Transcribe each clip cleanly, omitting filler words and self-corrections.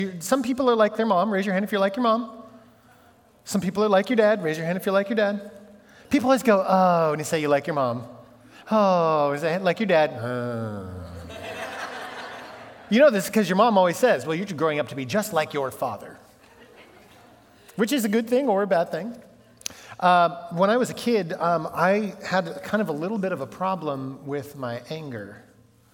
Some people are like their mom. Raise your hand if you're like your mom. Some people are like your dad. Raise your hand if you're like your dad. People always go, oh, when you say you like your mom. Oh, is that like your dad? You know this because your mom always says, well, you're growing up to be just like your father, which is a good thing or a bad thing. When I was a kid, I had kind of a little bit of a problem with my anger.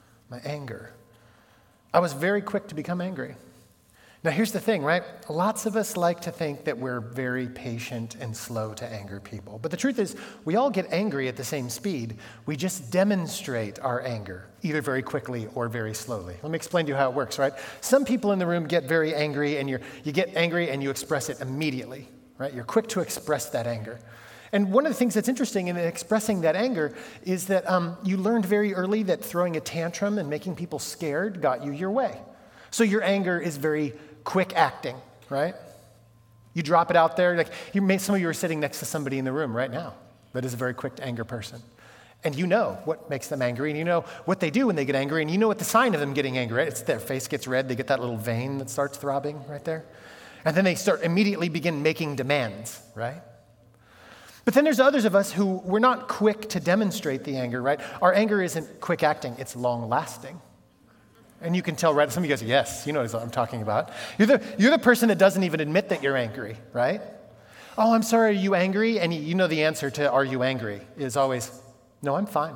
I was very quick to become angry. Now, here's the thing, right? Lots of us like to think that we're very patient and slow to anger people. But the truth is, we all get angry at the same speed. We just demonstrate our anger, either very quickly or very slowly. Let me explain to you how it works, right? Some people in the room get very angry, and you get angry and you express it immediately, right? You're quick to express that anger. And one of the things that's interesting in expressing that anger is that you learned very early that throwing a tantrum and making people scared got you your way. So your anger is very quick acting, right? You drop it out there. Like some of you are sitting next to somebody in the room right now that is a very quick anger person. And you know what makes them angry, and you know what they do when they get angry, and you know what the sign of them getting angry, right? It's their face gets red, they get that little vein that starts throbbing right there. And then they immediately begin making demands, right? But then there's others of us who we're not quick to demonstrate the anger, right? Our anger isn't quick acting, it's long lasting. And you can tell, right? Some of you guys are, yes, you know what I'm talking about. You're the person that doesn't even admit that you're angry, right? Oh, I'm sorry, are you angry? And you know the answer to are you angry is always, no, I'm fine.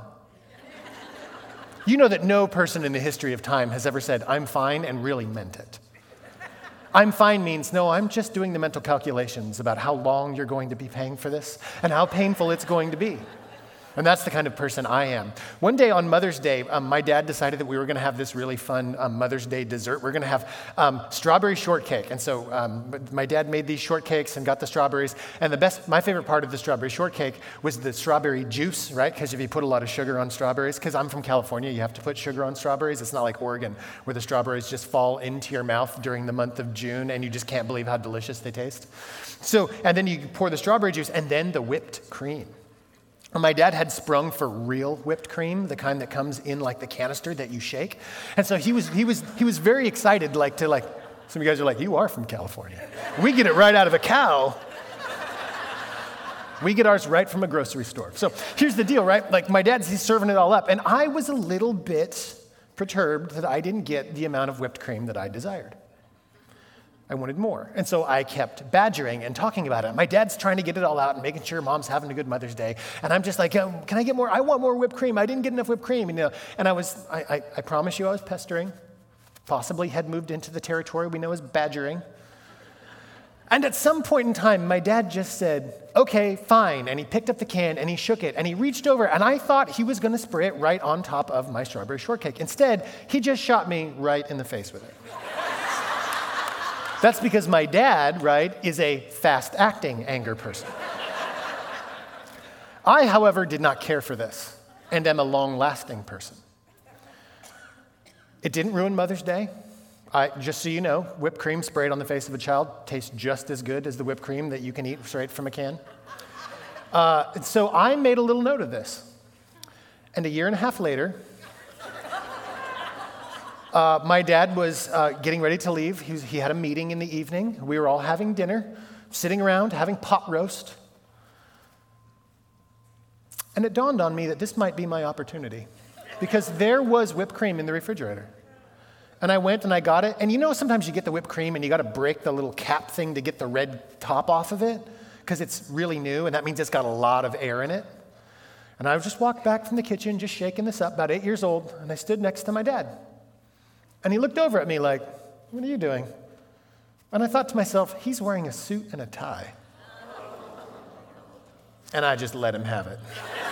You know that no person in the history of time has ever said, I'm fine, and really meant it. I'm fine means, no, I'm just doing the mental calculations about how long you're going to be paying for this and how painful it's going to be. And that's the kind of person I am. One day on Mother's Day, my dad decided that we were going to have this really fun Mother's Day dessert. We're going to have strawberry shortcake. And so my dad made these shortcakes and got the strawberries. And my favorite part of the strawberry shortcake was the strawberry juice, right? Because if you put a lot of sugar on strawberries, because I'm from California, you have to put sugar on strawberries. It's not like Oregon, where the strawberries just fall into your mouth during the month of June, and you just can't believe how delicious they taste. So, and then you pour the strawberry juice, and then the whipped cream. My dad had sprung for real whipped cream, the kind that comes in like the canister that you shake. And so he was very excited, some of you guys are like, you are from California. We get it right out of a cow. We get ours right from a grocery store. So here's the deal, right? Like my he's serving it all up. And I was a little bit perturbed that I didn't get the amount of whipped cream that I desired. I wanted more. And so I kept badgering and talking about it. My dad's trying to get it all out and making sure mom's having a good Mother's Day. And I'm just like, can I get more? I want more whipped cream. I didn't get enough whipped cream. And I promise you I was pestering. Possibly had moved into the territory we know as badgering. And at some point in time, my dad just said, okay, fine. And he picked up the can and he shook it and he reached over and I thought he was going to spray it right on top of my strawberry shortcake. Instead, he just shot me right in the face with it. That's because my dad, right, is a fast-acting anger person. I, however, did not care for this and am a long-lasting person. It didn't ruin Mother's Day. Just so you know, whipped cream sprayed on the face of a child tastes just as good as the whipped cream that you can eat straight from a can. So I made a little note of this. And a year and a half later, my dad was getting ready to leave. He had a meeting in the evening. We were all having dinner, sitting around, having pot roast. And it dawned on me that this might be my opportunity because there was whipped cream in the refrigerator. And I went and I got it. And you know, sometimes you get the whipped cream and you got to break the little cap thing to get the red top off of it because it's really new and that means it's got a lot of air in it. And I just walked back from the kitchen, just shaking this up, about 8 years old, and I stood next to my dad. And he looked over at me like, what are you doing? And I thought to myself, he's wearing a suit and a tie. And I just let him have it.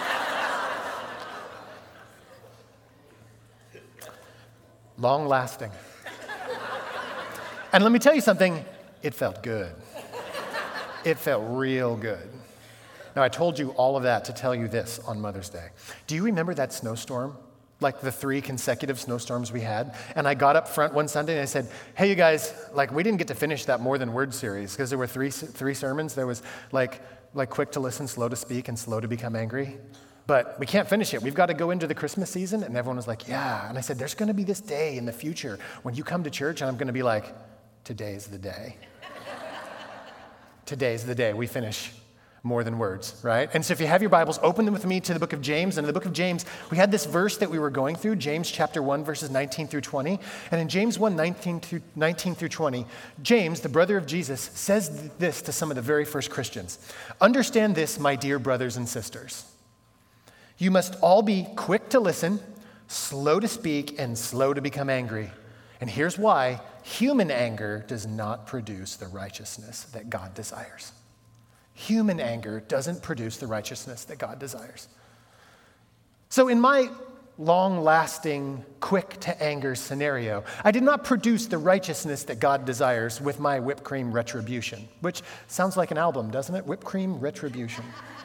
Long lasting. And let me tell you something, it felt good. It felt real good. Now, I told you all of that to tell you this on Mother's Day. Do you remember that snowstorm? Like the 3 consecutive snowstorms we had. And I got up front one Sunday and I said, hey, you guys, we didn't get to finish that More Than Words series because there were three sermons. There was like quick to listen, slow to speak, and slow to become angry. But we can't finish it. We've got to go into the Christmas season. And everyone was like, yeah. And I said, there's going to be this day in the future when you come to church and I'm going to be like, today's the day. Today's the day we finish more than words, right? And so if you have your Bibles, open them with me to the book of James. And in the book of James, we had this verse that we were going through, James chapter 1, verses 19 through 20. And in James 1, 19 through 20, James, the brother of Jesus, says this to some of the very first Christians. Understand this, my dear brothers and sisters. You must all be quick to listen, slow to speak, and slow to become angry. And here's why. Human anger does not produce the righteousness that God desires. Human anger doesn't produce the righteousness that God desires. So in my long-lasting, quick-to-anger scenario, I did not produce the righteousness that God desires with my whipped cream retribution, which sounds like an album, doesn't it? Whipped cream retribution.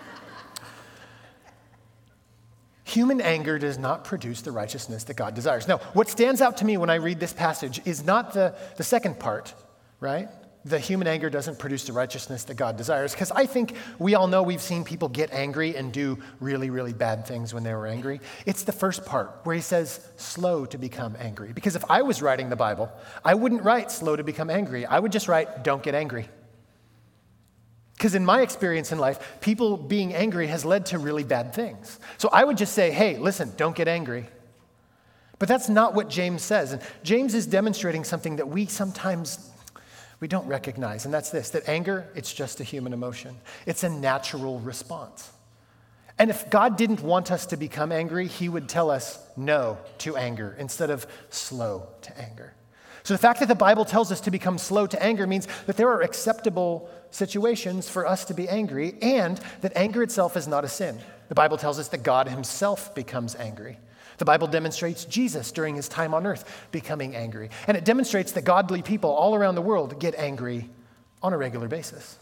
Human anger does not produce the righteousness that God desires. Now, what stands out to me when I read this passage is not the second part, right? The human anger doesn't produce the righteousness that God desires. Because I think we all know we've seen people get angry and do really, really bad things when they were angry. It's the first part where he says slow to become angry. Because if I was writing the Bible, I wouldn't write slow to become angry. I would just write don't get angry. Because in my experience in life, people being angry has led to really bad things. So I would just say, hey, listen, don't get angry. But that's not what James says. And James is demonstrating something that we sometimes we don't recognize, and that's this, that anger, it's just a human emotion. It's a natural response. And if God didn't want us to become angry, he would tell us no to anger instead of slow to anger. So the fact that the Bible tells us to become slow to anger means that there are acceptable situations for us to be angry, and that anger itself is not a sin. The Bible tells us that God himself becomes angry. The Bible demonstrates Jesus during his time on earth becoming angry. And it demonstrates that godly people all around the world get angry on a regular basis.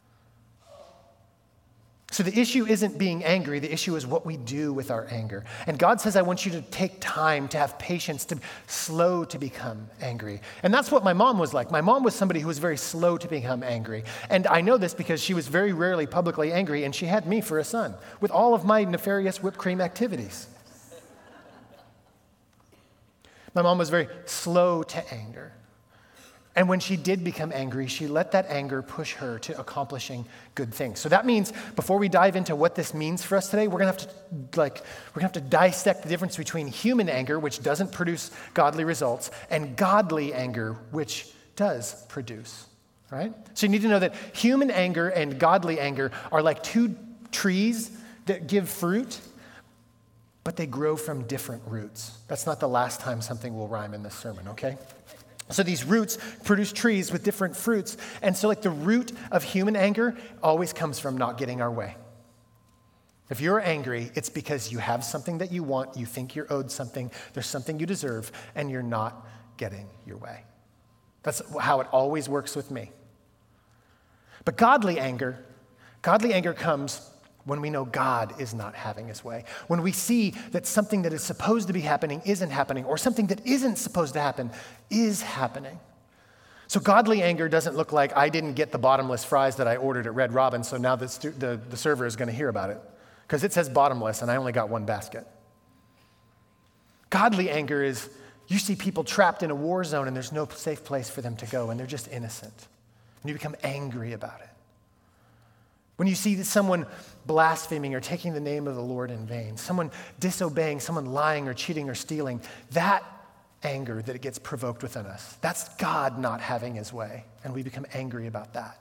So the issue isn't being angry. The issue is what we do with our anger. And God says, I want you to take time, to have patience, to slow to become angry. And that's what my mom was like. My mom was somebody who was very slow to become angry. And I know this because she was very rarely publicly angry, and she had me for a son with all of my nefarious whipped cream activities. My mom was very slow to anger. And when she did become angry, she let that anger push her to accomplishing good things. So that means before we dive into what this means for us today, we're going to have to dissect the difference between human anger, which doesn't produce godly results, and godly anger, which does produce, right? So you need to know that human anger and godly anger are like two trees that give fruit, but they grow from different roots. That's not the last time something will rhyme in this sermon, okay? So these roots produce trees with different fruits. And so like the root of human anger always comes from not getting our way. If you're angry, it's because you have something that you want, you think you're owed something, there's something you deserve, and you're not getting your way. That's how it always works with me. But godly anger comes when we know God is not having his way, when we see that something that is supposed to be happening isn't happening, or something that isn't supposed to happen is happening. So godly anger doesn't look like I didn't get the bottomless fries that I ordered at Red Robin, so now the server is going to hear about it, because it says bottomless and I only got one basket. Godly anger is you see people trapped in a war zone and there's no safe place for them to go, and they're just innocent, and you become angry about it. When you see someone blaspheming or taking the name of the Lord in vain, someone disobeying, someone lying or cheating or stealing, that anger that it gets provoked within us, that's God not having his way, and we become angry about that.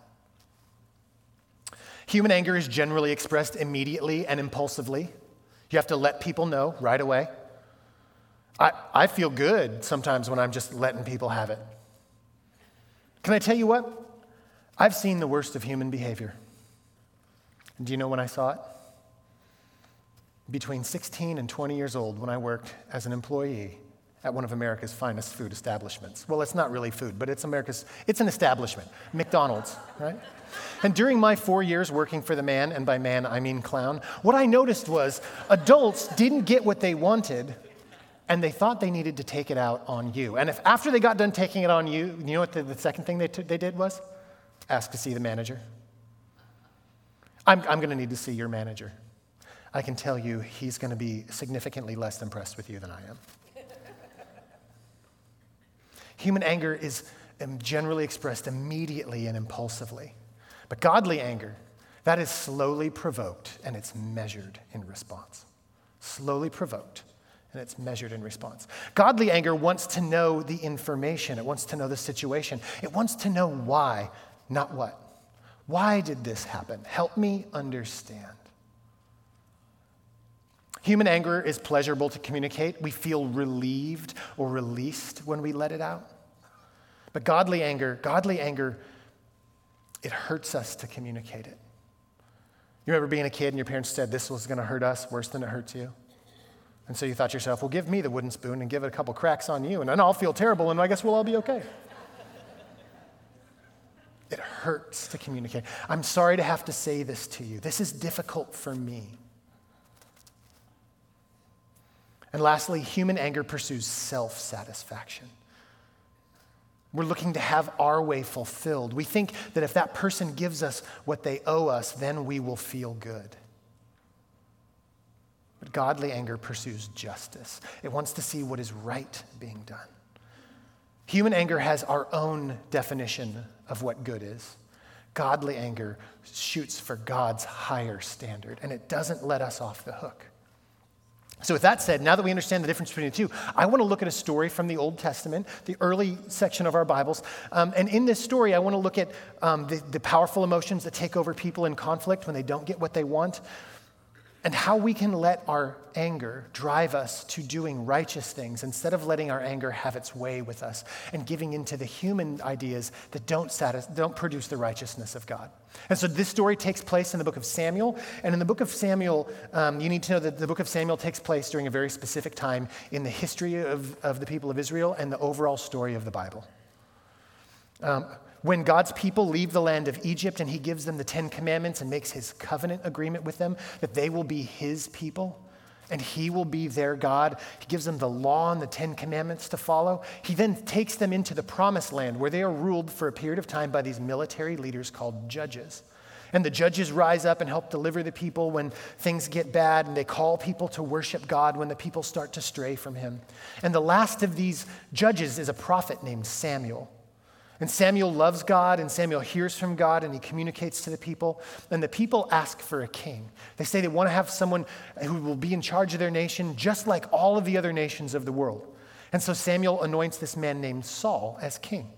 Human anger is generally expressed immediately and impulsively. You have to let people know right away. I feel good sometimes when I'm just letting people have it. Can I tell you what? I've seen the worst of human behavior. Do you know when I saw it? Between 16 and 20 years old, when I worked as an employee at one of America's finest food establishments. Well, it's not really food, but it's an establishment, McDonald's, right? And during my 4 years working for the man, and by man I mean clown, what I noticed was adults didn't get what they wanted, and they thought they needed to take it out on you. And if after they got done taking it on you, you know what the second thing they did was? Ask to see the manager. I'm going to need to see your manager. I can tell you he's going to be significantly less impressed with you than I am. Human anger is generally expressed immediately and impulsively. But godly anger, that is slowly provoked and it's measured in response. Slowly provoked and it's measured in response. Godly anger wants to know the information. It wants to know the situation. It wants to know why, not what. Why did this happen? Help me understand. Human anger is pleasurable to communicate. We feel relieved or released when we let it out. But godly anger, it hurts us to communicate it. You remember being a kid and your parents said this was going to hurt us worse than it hurts you? And so you thought to yourself, well, give me the wooden spoon and give it a couple cracks on you, and then I'll feel terrible, and I guess we'll all be okay. It hurts to communicate. I'm sorry to have to say this to you. This is difficult for me. And lastly, human anger pursues self-satisfaction. We're looking to have our way fulfilled. We think that if that person gives us what they owe us, then we will feel good. But godly anger pursues justice. It wants to see what is right being done. Human anger has our own definition of what good is. Godly anger shoots for God's higher standard, and it doesn't let us off the hook. So with that said, now that we understand the difference between the two, I want to look at a story from the Old Testament, the early section of our Bibles. And in this story, I want to look at the powerful emotions that take over people in conflict when they don't get what they want, and how we can let our anger drive us to doing righteous things instead of letting our anger have its way with us and giving into the human ideas that don't produce the righteousness of God. And so this story takes place in the book of Samuel. And in the book of Samuel, you need to know that the book of Samuel takes place during a very specific time in the history of the people of Israel and the overall story of the Bible. When God's people leave the land of Egypt and he gives them the 10 commandments and makes his covenant agreement with them, that they will be his people and he will be their God. He gives them the law and the 10 commandments to follow. He then takes them into the promised land where they are ruled for a period of time by these military leaders called judges. And the judges rise up and help deliver the people when things get bad, and they call people to worship God when the people start to stray from him. And the last of these judges is a prophet named Samuel. And Samuel loves God, and Samuel hears from God, and he communicates to the people. And the people ask for a king. They say they want to have someone who will be in charge of their nation, just like all of the other nations of the world. And so Samuel anoints this man named Saul as king.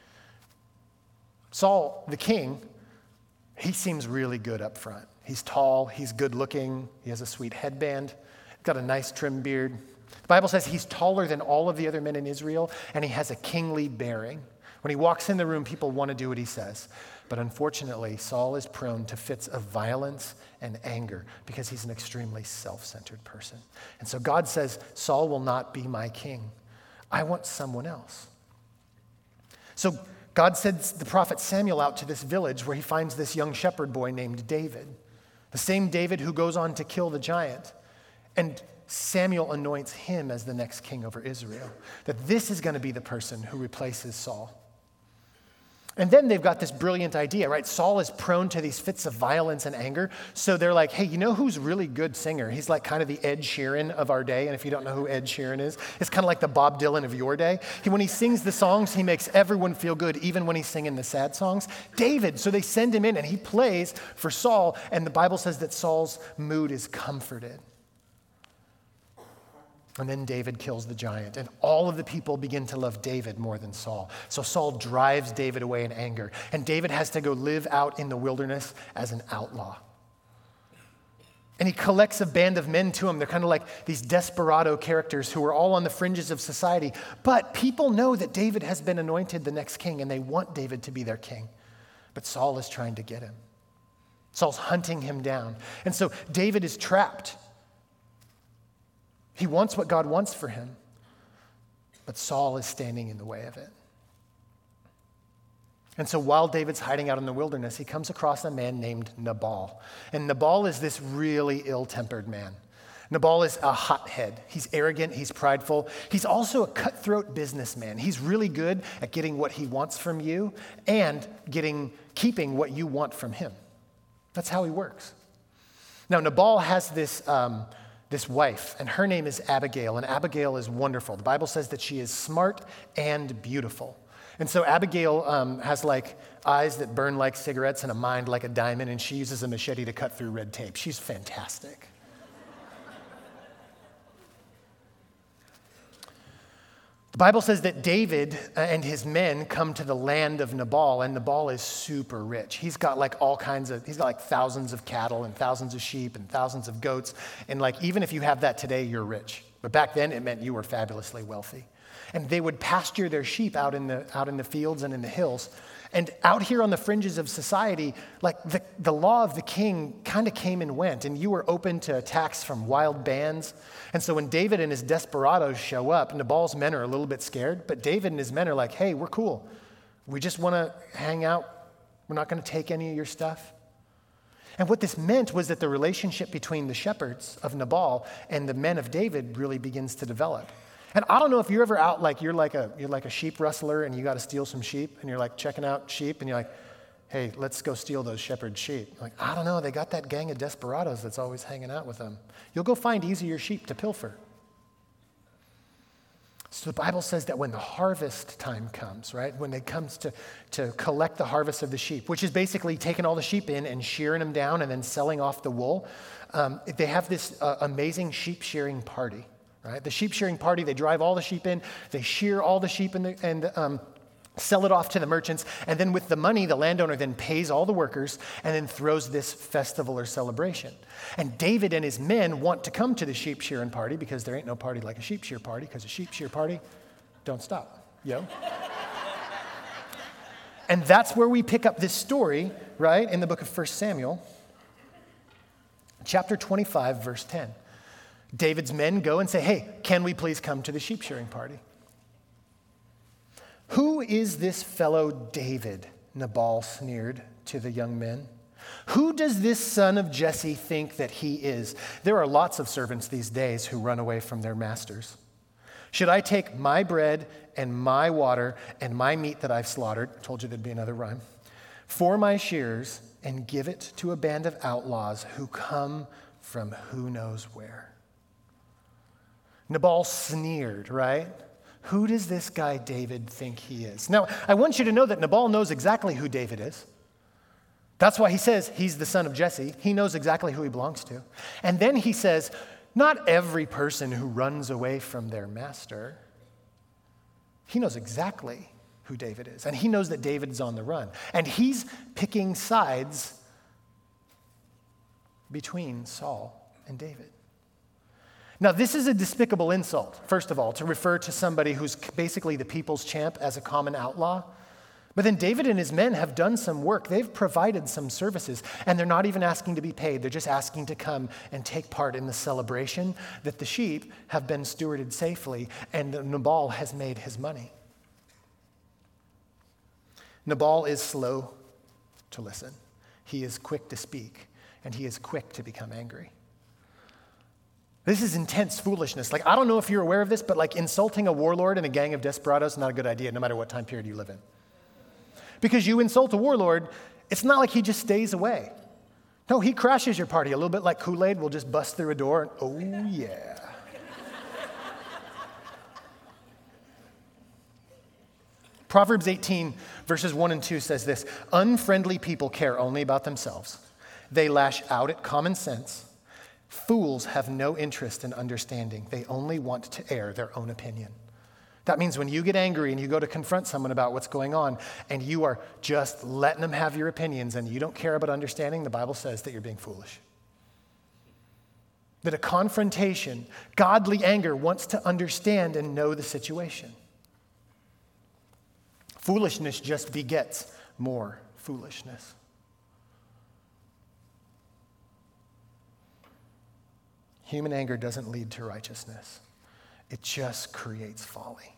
Saul, the king, he seems really good up front. He's tall, he's good looking, he has a sweet headband, got a nice trim beard. The Bible says he's taller than all of the other men in Israel, and he has a kingly bearing. When he walks in the room, people want to do what he says. But unfortunately, Saul is prone to fits of violence and anger because he's an extremely self-centered person. And so God says, Saul will not be my king. I want someone else. So God sends the prophet Samuel out to this village where he finds this young shepherd boy named David, the same David who goes on to kill the giant. And Samuel anoints him as the next king over Israel, that this is going to be the person who replaces Saul. And then they've got this brilliant idea, right? Saul is prone to these fits of violence and anger. So they're like, hey, you know who's a really good singer? He's like kind of the Ed Sheeran of our day. And if you don't know who Ed Sheeran is, it's kind of like the Bob Dylan of your day. When he sings the songs, he makes everyone feel good, even when he's singing the sad songs. David, so they send him in and he plays for Saul. And the Bible says that Saul's mood is comforted. And then David kills the giant, and all of the people begin to love David more than Saul. So Saul drives David away in anger, and David has to go live out in the wilderness as an outlaw. And he collects a band of men to him. They're kind of like these desperado characters who are all on the fringes of society. But people know that David has been anointed the next king, and they want David to be their king. But Saul is trying to get him. Saul's hunting him down. And so David is trapped. He wants what God wants for him, but Saul is standing in the way of it. And so while David's hiding out in the wilderness, he comes across a man named Nabal. And Nabal is this really ill-tempered man. Nabal is a hothead. He's arrogant, he's prideful. He's also a cutthroat businessman. He's really good at getting what he wants from you and keeping what you want from him. That's how he works. Now, Nabal has this wife, and her name is Abigail, and Abigail is wonderful. The Bible says that she is smart and beautiful. And so Abigail has like eyes that burn like cigarettes and a mind like a diamond, and she uses a machete to cut through red tape. She's fantastic. The Bible says that David and his men come to the land of Nabal, and Nabal is super rich. He's got like thousands of cattle and thousands of sheep and thousands of goats. And like, even if you have that today, you're rich. But back then, it meant you were fabulously wealthy. And they would pasture their sheep out in the fields and in the hills. And out here on the fringes of society, like the law of the king kind of came and went, and you were open to attacks from wild bands. And so when David and his desperados show up, Nabal's men are a little bit scared, but David and his men are like, hey, we're cool. We just want to hang out. We're not going to take any of your stuff. And what this meant was that the relationship between the shepherds of Nabal and the men of David really begins to develop. And I don't know if you're ever out, like you're like a sheep rustler and you got to steal some sheep and you're like checking out sheep and you're like, hey, let's go steal those shepherd sheep. Like, I don't know, they got that gang of desperados that's always hanging out with them. You'll go find easier sheep to pilfer. So the Bible says that when the harvest time comes, right, when it comes to collect the harvest of the sheep, which is basically taking all the sheep in and shearing them down and then selling off the wool, they have this amazing sheep shearing party. Right? The sheep shearing party, they drive all the sheep in, they shear all the sheep and sell it off to the merchants, and then with the money, the landowner then pays all the workers and then throws this festival or celebration. And David and his men want to come to the sheep shearing party because there ain't no party like a sheep shear party, because a sheep shear party don't stop, yo. And that's where we pick up this story, right, in the book of 1 Samuel, chapter 25, verse 10. David's men go and say, hey, can we please come to the sheep shearing party? Who is this fellow David? Nabal sneered to the young men. Who does this son of Jesse think that he is? There are lots of servants these days who run away from their masters. Should I take my bread and my water and my meat that I've slaughtered, told you there'd be another rhyme, for my shears and give it to a band of outlaws who come from who knows where? Nabal sneered, right? Who does this guy David think he is? Now, I want you to know that Nabal knows exactly who David is. That's why he says he's the son of Jesse. He knows exactly who he belongs to. And then he says, not every person who runs away from their master. He knows exactly who David is. And he knows that David is on the run. And he's picking sides between Saul and David. Now, this is a despicable insult, first of all, to refer to somebody who's basically the people's champ as a common outlaw. But then David and his men have done some work. They've provided some services, and they're not even asking to be paid. They're just asking to come and take part in the celebration that the sheep have been stewarded safely, and Nabal has made his money. Nabal is slow to listen. He is quick to speak, and he is quick to become angry. This is intense foolishness. Like, I don't know if you're aware of this, but like insulting a warlord and a gang of desperados is not a good idea, no matter what time period you live in. Because you insult a warlord, it's not like he just stays away. No, he crashes your party. A little bit like Kool-Aid will just bust through a door and, oh yeah. Proverbs 18, verses 1 and 2 says this, unfriendly people care only about themselves. They lash out at common sense. Fools have no interest in understanding. They only want to air their own opinion. That means when you get angry and you go to confront someone about what's going on and you are just letting them have your opinions and you don't care about understanding, the Bible says that you're being foolish. That a confrontation, godly anger, wants to understand and know the situation. Foolishness just begets more foolishness. Human anger doesn't lead to righteousness. It just creates folly.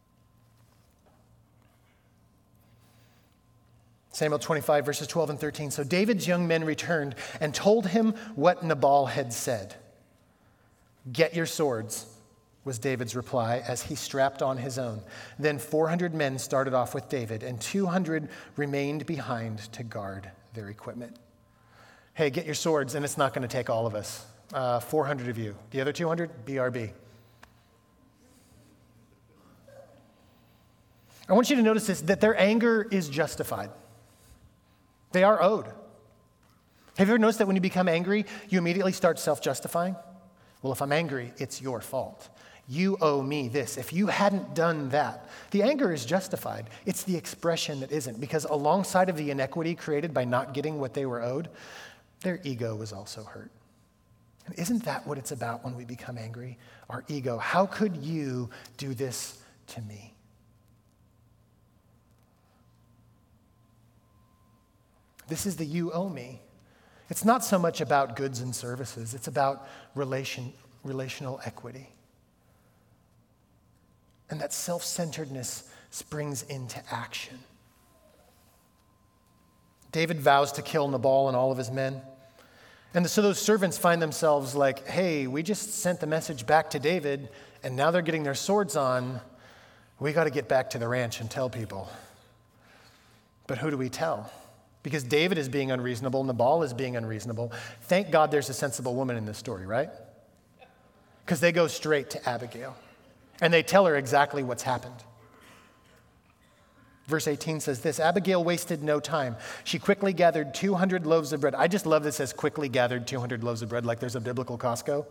Samuel 25, verses 12 and 13. So David's young men returned and told him what Nabal had said. Get your swords, was David's reply as he strapped on his own. Then 400 men started off with David, and 200 remained behind to guard their equipment. Hey, get your swords, and it's not going to take all of us. 400 of you. The other 200, BRB. I want you to notice this, that their anger is justified. They are owed. Have you ever noticed that when you become angry, you immediately start self-justifying? Well, if I'm angry, it's your fault. You owe me this. If you hadn't done that, the anger is justified. It's the expression that isn't, because alongside of the inequity created by not getting what they were owed, their ego was also hurt. And isn't that what it's about when we become angry? Our ego. How could you do this to me? This is the you owe me. It's not so much about goods and services. It's about relational equity. And that self-centeredness springs into action. David vows to kill Nabal and all of his men. And so those servants find themselves like, hey, we just sent the message back to David, and now they're getting their swords on. We got to get back to the ranch and tell people. But who do we tell? Because David is being unreasonable, Nabal is being unreasonable. Thank God there's a sensible woman in this story, right? Because they go straight to Abigail, and they tell her exactly what's happened. Verse 18 says this, Abigail wasted no time. She quickly gathered 200 loaves of bread. I just love this as quickly gathered 200 loaves of bread, like there's a biblical Costco.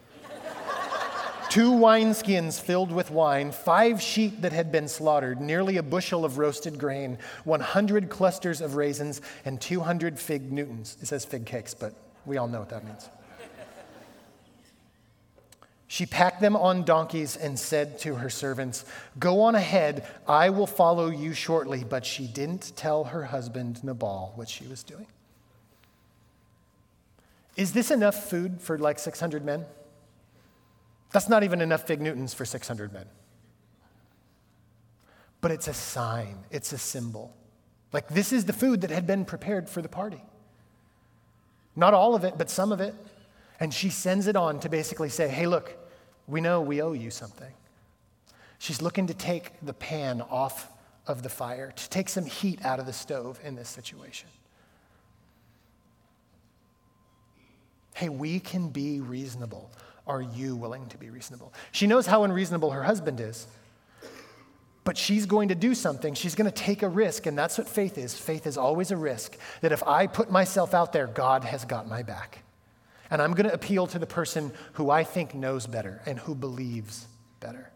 2 wineskins filled with wine, 5 sheep that had been slaughtered, nearly a bushel of roasted grain, 100 clusters of raisins, and 200 fig Newtons. It says fig cakes, but we all know what that means. She packed them on donkeys and said to her servants, go on ahead, I will follow you shortly. But she didn't tell her husband Nabal what she was doing. Is this enough food for like 600 men? That's not even enough fig Newtons for 600 men. But it's a sign, it's a symbol. Like this is the food that had been prepared for the party. Not all of it, but some of it. And she sends it on to basically say, hey, look, we know we owe you something. She's looking to take the pan off of the fire, to take some heat out of the stove in this situation. Hey, we can be reasonable. Are you willing to be reasonable? She knows how unreasonable her husband is, but she's going to do something. She's going to take a risk, and that's what faith is. Faith is always a risk, that if I put myself out there, God has got my back. And I'm going to appeal to the person who I think knows better and who believes better.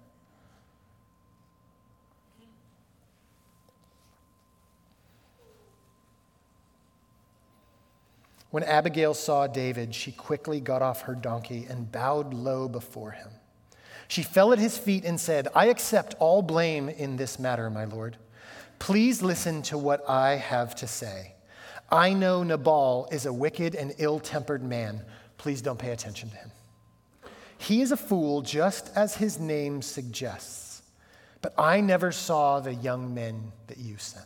When Abigail saw David, she quickly got off her donkey and bowed low before him. She fell at his feet and said, I accept all blame in this matter, my lord. Please listen to what I have to say. I know Nabal is a wicked and ill-tempered man. Please don't pay attention to him. He is a fool, just as his name suggests. But I never saw the young men that you sent.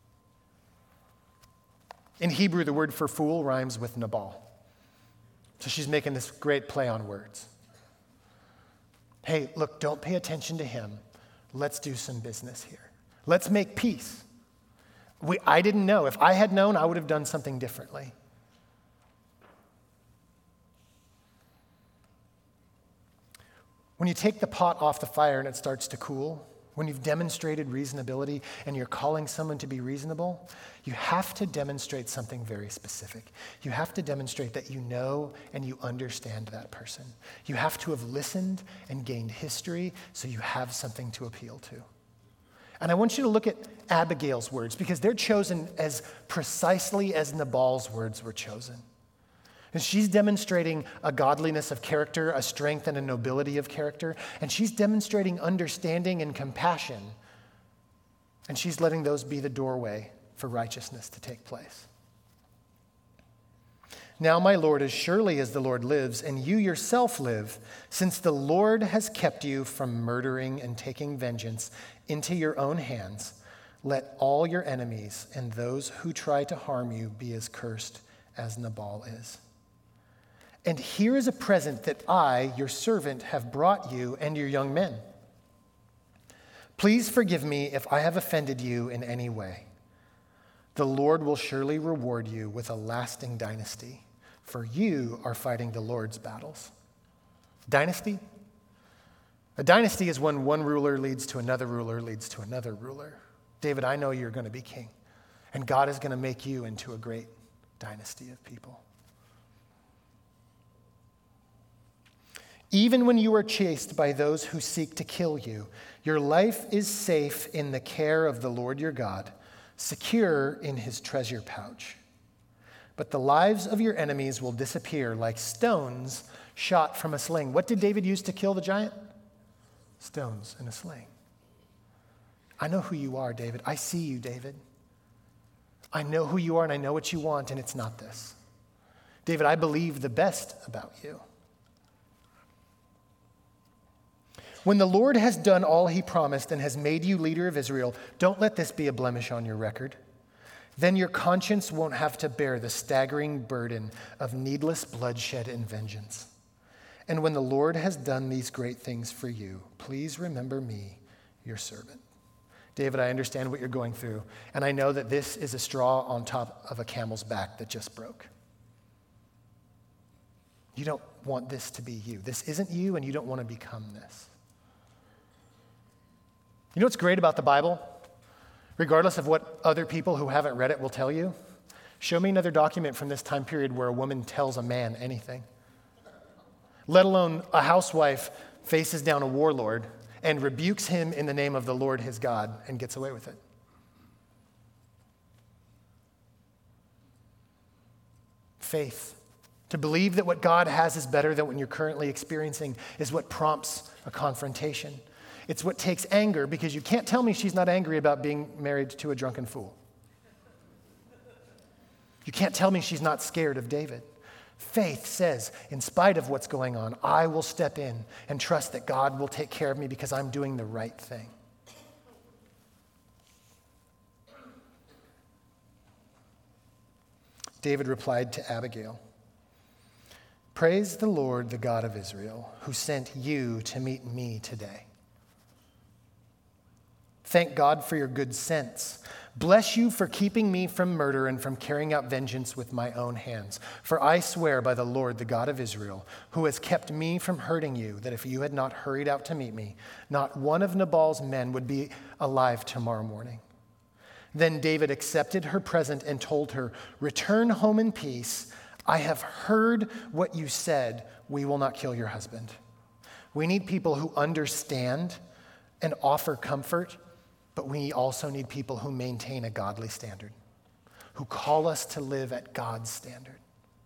In Hebrew, the word for fool rhymes with Nabal. So she's making this great play on words. Hey, look, don't pay attention to him. Let's do some business here. Let's make peace. I didn't know. If I had known, I would have done something differently. When you take the pot off the fire and it starts to cool, when you've demonstrated reasonability and you're calling someone to be reasonable, you have to demonstrate something very specific. You have to demonstrate that you know and you understand that person. You have to have listened and gained history so you have something to appeal to. And I want you to look at Abigail's words because they're chosen as precisely as Nabal's words were chosen. And she's demonstrating a godliness of character, a strength and a nobility of character, and she's demonstrating understanding and compassion. And she's letting those be the doorway for righteousness to take place. Now, my Lord, as surely as the Lord lives, and you yourself live, since the Lord has kept you from murdering and taking vengeance into your own hands, let all your enemies and those who try to harm you be as cursed as Nabal is. And here is a present that I, your servant, have brought you and your young men. Please forgive me if I have offended you in any way. The Lord will surely reward you with a lasting dynasty, for you are fighting the Lord's battles. Dynasty? A dynasty is when one ruler leads to another ruler leads to another ruler. David, I know you're going to be king, and God is going to make you into a great dynasty of people. Even when you are chased by those who seek to kill you, your life is safe in the care of the Lord your God, secure in his treasure pouch. But the lives of your enemies will disappear like stones shot from a sling. What did David use to kill the giant? Stones in a sling. I know who you are, David. I see you, David. I know who you are and I know what you want, and it's not this. David, I believe the best about you. When the Lord has done all he promised and has made you leader of Israel, don't let this be a blemish on your record. Then your conscience won't have to bear the staggering burden of needless bloodshed and vengeance. And when the Lord has done these great things for you, please remember me, your servant. David, I understand what you're going through, and I know that this is a straw on top of a camel's back that just broke. You don't want this to be you. This isn't you, and you don't want to become this. You know what's great about the Bible? Regardless of what other people who haven't read it will tell you, show me another document from this time period where a woman tells a man anything. Let alone a housewife faces down a warlord and rebukes him in the name of the Lord his God and gets away with it. Faith. To believe that what God has is better than what you're currently experiencing is what prompts a confrontation. It's what takes anger, because you can't tell me she's not angry about being married to a drunken fool. You can't tell me she's not scared of David. Faith says, in spite of what's going on, I will step in and trust that God will take care of me because I'm doing the right thing. David replied to Abigail, "Praise the Lord, the God of Israel, who sent you to meet me today. Thank God for your good sense. Bless you for keeping me from murder and from carrying out vengeance with my own hands. For I swear by the Lord, the God of Israel, who has kept me from hurting you, that if you had not hurried out to meet me, not one of Nabal's men would be alive tomorrow morning." Then David accepted her present and told her, "Return home in peace. I have heard what you said. We will not kill your husband." We need people who understand and offer comfort, but we also need people who maintain a godly standard, who call us to live at God's standard.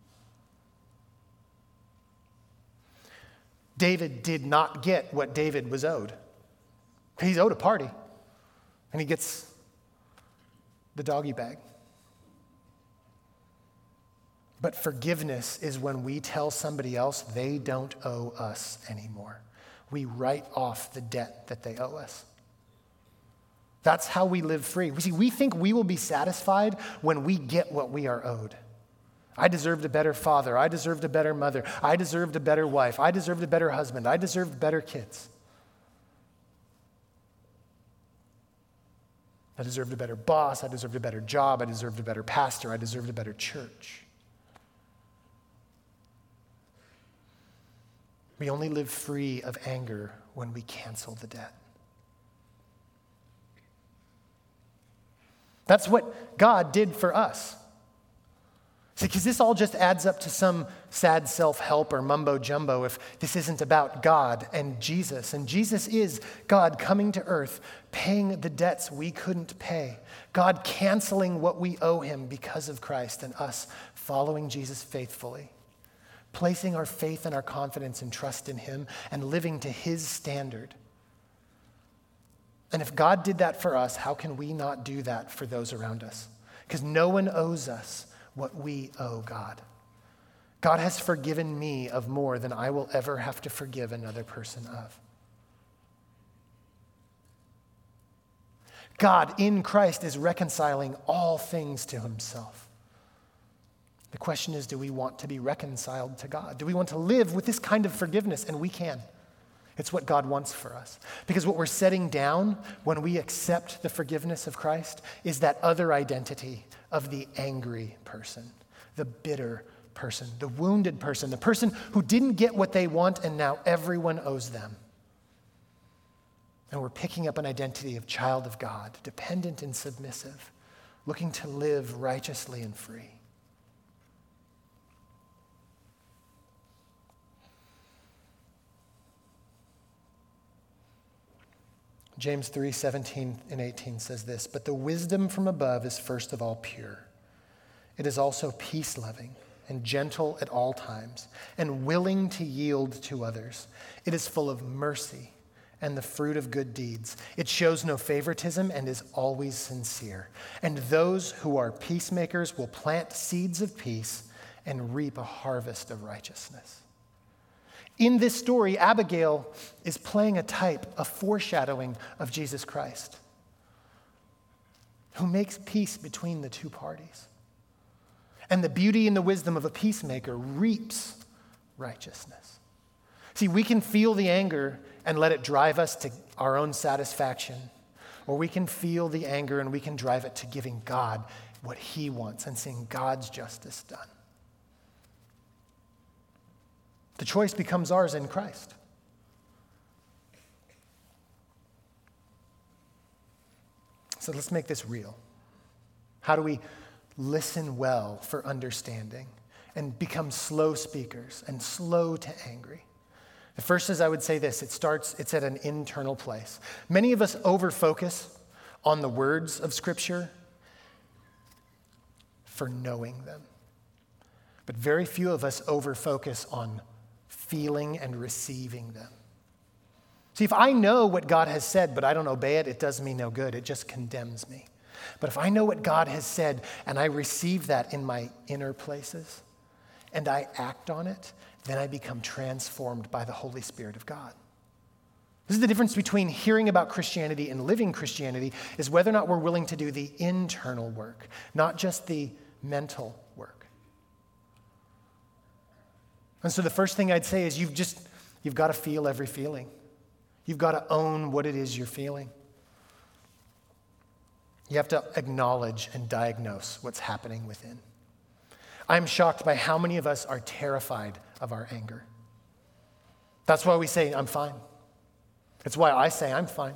David did not get what David was owed. He's owed a party, and he gets the doggy bag. But forgiveness is when we tell somebody else they don't owe us anymore. We write off the debt that they owe us. That's how we live free. We think we will be satisfied when we get what we are owed. I deserved a better father. I deserved a better mother. I deserved a better wife. I deserved a better husband. I deserved better kids. I deserved a better boss. I deserved a better job. I deserved a better pastor. I deserved a better church. We only live free of anger when we cancel the debt. That's what God did for us. See, because this all just adds up to some sad self-help or mumbo-jumbo if this isn't about God and Jesus. And Jesus is God coming to earth, paying the debts we couldn't pay. God canceling what we owe him because of Christ, and us following Jesus faithfully, placing our faith and our confidence and trust in him and living to his standard. And if God did that for us, how can we not do that for those around us? Because no one owes us what we owe God. God has forgiven me of more than I will ever have to forgive another person of. God in Christ is reconciling all things to himself. The question is, do we want to be reconciled to God? Do we want to live with this kind of forgiveness? And we can. It's what God wants for us. Because what we're setting down when we accept the forgiveness of Christ is that other identity of the angry person, the bitter person, the wounded person, the person who didn't get what they want and now everyone owes them. And we're picking up an identity of child of God, dependent and submissive, looking to live righteously and free. James 3:17 and 18 says this, "But the wisdom from above is first of all pure. It is also peace-loving and gentle at all times, and willing to yield to others. It is full of mercy and the fruit of good deeds. It shows no favoritism and is always sincere. And those who are peacemakers will plant seeds of peace and reap a harvest of righteousness." In this story, Abigail is playing a type, a foreshadowing of Jesus Christ, who makes peace between the two parties. And the beauty and the wisdom of a peacemaker reaps righteousness. See, we can feel the anger and let it drive us to our own satisfaction, or we can feel the anger and we can drive it to giving God what he wants and seeing God's justice done. The choice becomes ours in Christ. So let's make this real. How do we listen well for understanding and become slow speakers and slow to angry? The first is, I would say this, it's at an internal place. Many of us over-focus on the words of Scripture for knowing them. But very few of us over-focus on feeling and receiving them. See, if I know what God has said, but I don't obey it, it does me no good. It just condemns me. But if I know what God has said and I receive that in my inner places and I act on it, then I become transformed by the Holy Spirit of God. This is the difference between hearing about Christianity and living Christianity, is whether or not we're willing to do the internal work, not just the mental work. And so the first thing I'd say is you've got to feel every feeling. You've got to own what it is you're feeling. You have to acknowledge and diagnose what's happening within. I'm shocked by how many of us are terrified of our anger. That's why we say, I'm fine. It's why I say, I'm fine.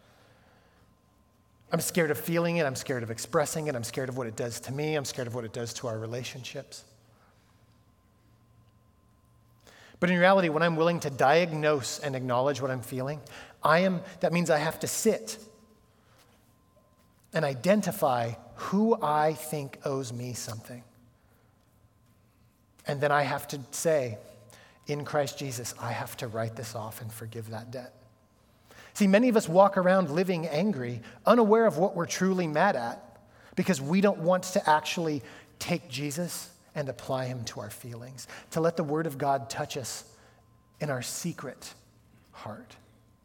I'm scared of feeling it. I'm scared of expressing it. I'm scared of what it does to me. I'm scared of what it does to our relationships. But in reality, when I'm willing to diagnose and acknowledge what I'm feeling, that means I have to sit and identify who I think owes me something. And then I have to say, in Christ Jesus, I have to write this off and forgive that debt. See, many of us walk around living angry, unaware of what we're truly mad at, because we don't want to actually take Jesus and apply him to our feelings, to let the Word of God touch us in our secret heart.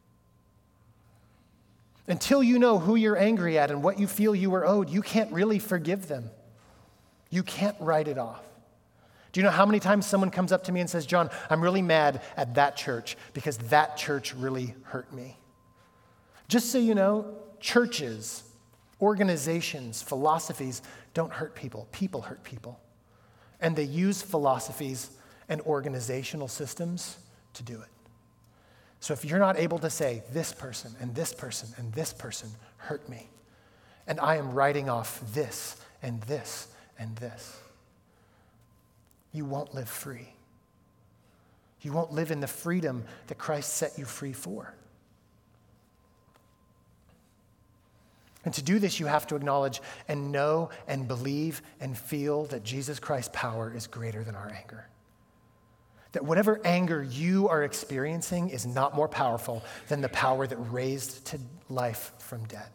Until you know who you're angry at and what you feel you were owed, you can't really forgive them. You can't write it off. Do you know how many times someone comes up to me and says, John, I'm really mad at that church because that church really hurt me? Just so you know, churches, organizations, philosophies don't hurt people. People hurt people. And they use philosophies and organizational systems to do it. So if you're not able to say, this person and this person and this person hurt me, and I am writing off this and this and this, you won't live free. You won't live in the freedom that Christ set you free for. And to do this, you have to acknowledge and know and believe and feel that Jesus Christ's power is greater than our anger. That whatever anger you are experiencing is not more powerful than the power that raised to life from death.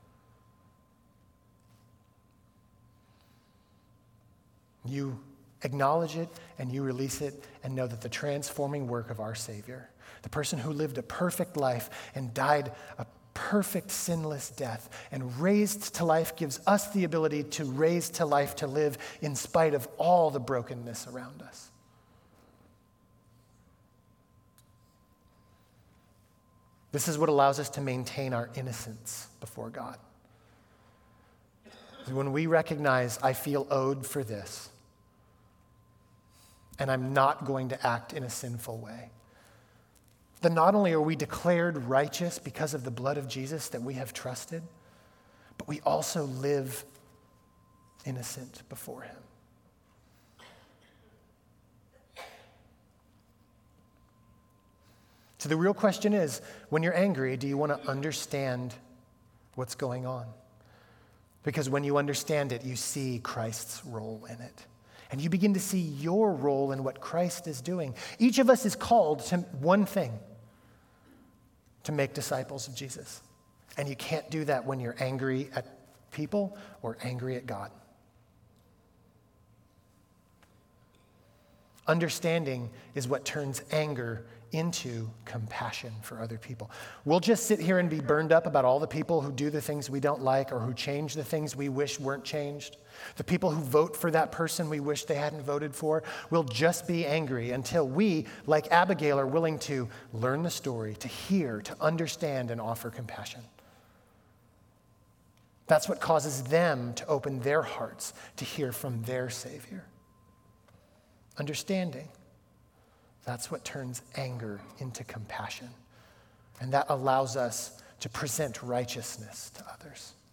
You acknowledge it and you release it and know that the transforming work of our Savior, the person who lived a perfect life and died a perfect sinless death and raised to life, gives us the ability to raise to life, to live in spite of all the brokenness around us. This is what allows us to maintain our innocence before God. When we recognize I feel owed for this, and I'm not going to act in a sinful way, That not only are we declared righteous because of the blood of Jesus that we have trusted, but we also live innocent before him. So the real question is, when you're angry, do you want to understand what's going on? Because when you understand it, you see Christ's role in it. And you begin to see your role in what Christ is doing. Each of us is called to one thing, to make disciples of Jesus. And you can't do that when you're angry at people or angry at God. Understanding is what turns anger into compassion for other people. We'll just sit here and be burned up about all the people who do the things we don't like or who change the things we wish weren't changed. The people who vote for that person we wish they hadn't voted for. We'll just be angry until we, like Abigail, are willing to learn the story, to hear, to understand, and offer compassion. That's what causes them to open their hearts to hear from their Savior. Understanding. That's what turns anger into compassion. And that allows us to present righteousness to others.